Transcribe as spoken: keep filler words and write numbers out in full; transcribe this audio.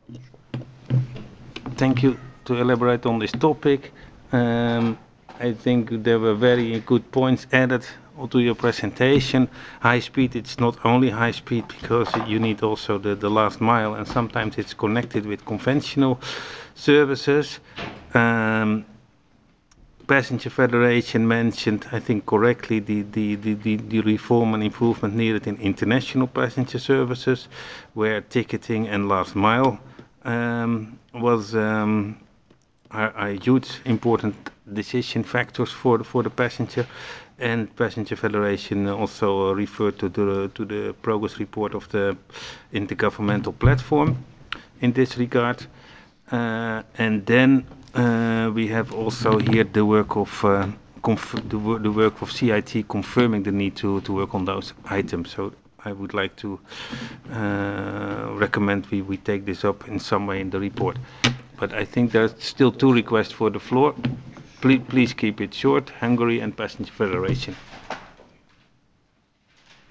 Thank you. To elaborate on this topic, um, I think there were very good points added to your presentation. High speed, it's not only high speed because you need also the, the last mile, and sometimes it's connected with conventional services. Um, Passenger Federation mentioned, I think correctly, the, the, the, the, the reform and improvement needed in international passenger services, where ticketing and last mile um, was um, are, are huge important decision factors for the, for the passenger. And Passenger Federation also referred to the to the progress report of the intergovernmental platform in this regard. Uh, and then uh, we have also here the work of uh, the, wor the work of C I T confirming the need to to work on those items. So I would like to uh, recommend we, we take this up in some way in the report. But I think there's still two requests for the floor. Please, please keep it short. Hungary and Passenger Federation.